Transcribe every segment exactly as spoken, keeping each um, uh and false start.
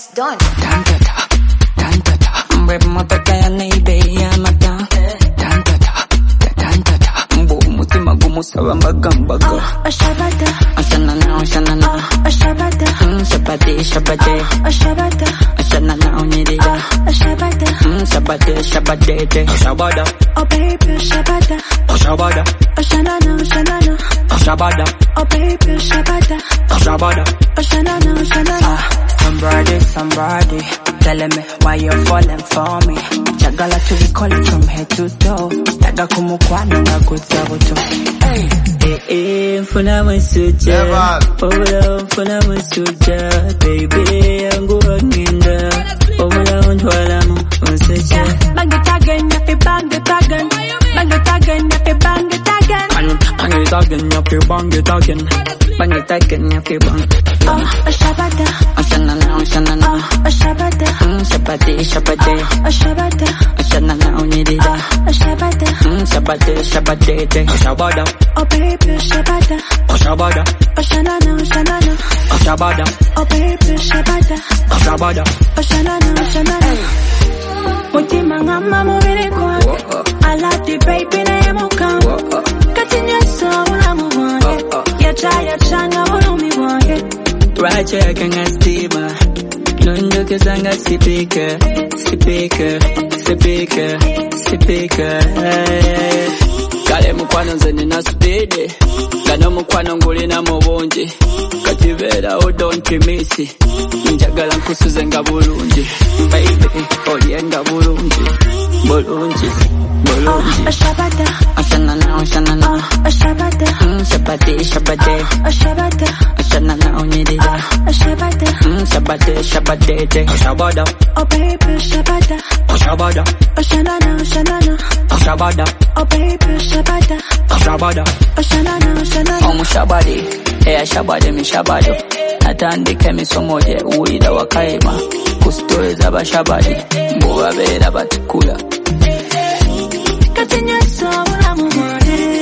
it's done. Tantata, tantata, mbe motaka ya neibe ya mata. Tantata, tantata, mbo mutima gumu sawa mbagambaga. Ashabata, Ashanana, ashanana, ashabata, shabade, shabade, ashabata, ashanana onirida. Ashabata, shabade, shabade, shabada. oh baby, ashabata, Shabada, ashanana, ashanana, shabada, oh baby, ashabata, shabada, ashanana, ashanana. Somebody, somebody, telling me why you're falling for me. Chagala to recall it from head to toe. Taga kumukwana na kutabuto. Hey, hey, hey, mfuna msuja. Obula mfuna msuja. Baby, yangu wakinda. Obula ntwala msuja. Bang it again, ya bang it again. Bang it again, ya bang it again. Bang it again, ya bang it again. Bang it again, ya bang. Oh, ashabata, Ashanana, ashanana, ashabata, shabade, shabade, ashabata, ashanana onirida. ashabata, Shabade, shabade, shabada, oh baby, ashabata, shabada, ashanana, ashanana, shabada, oh baby, ashabata, shabada. ashanana, ashanana. Mutima ngama mubiri kwa, I love the baby na yemuka. Katinya sawa mwange, yacha yacha nga ulumi wange. Raja kanga stima, nondo kezanga sipika, sipika, sipika, sipika. Kale mukwano nze nina speed, gano mukwano nguli na mubungi. Katibera oh don't miss it, njagala nkusuze nga bulungi. Baby, olye nga bulungi, bulungi, bulungi. Ashabata, Ashanana, ashanana, ashabata, shabade, shabade, ashabata, ashanana onirida. ashabata, Shabade, shabade, shabada, oh baby, ashabata, shabada, ashanana, ashanana, shabada, oh baby, ashabata, shabada. ashanana, ashanana. Omushabade, eya shabade mi shabado. Natandika emisomo gye uwulira wakayima. Ku story z'abashabade, mbo babeera batikula. Katinya sawa mwange.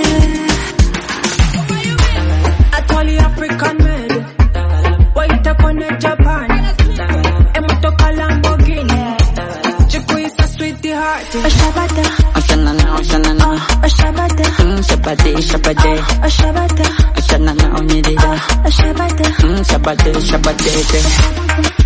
Atwali African made, waita kone Japan. Emotoka Lamborghini, chikuisa sweetheart. Ashabata, Ashanana, ashanana, ashabata, shabade, shabade, ashabata, ashanana onirida. ashabata, Shabade, shabade.